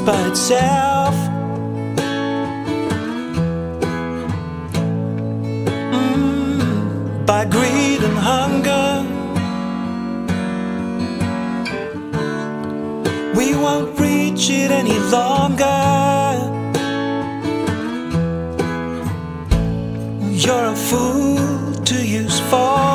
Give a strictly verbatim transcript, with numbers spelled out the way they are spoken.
by itself. Mm, by greed and hunger. We won't reach it any longer. You're a fool to use for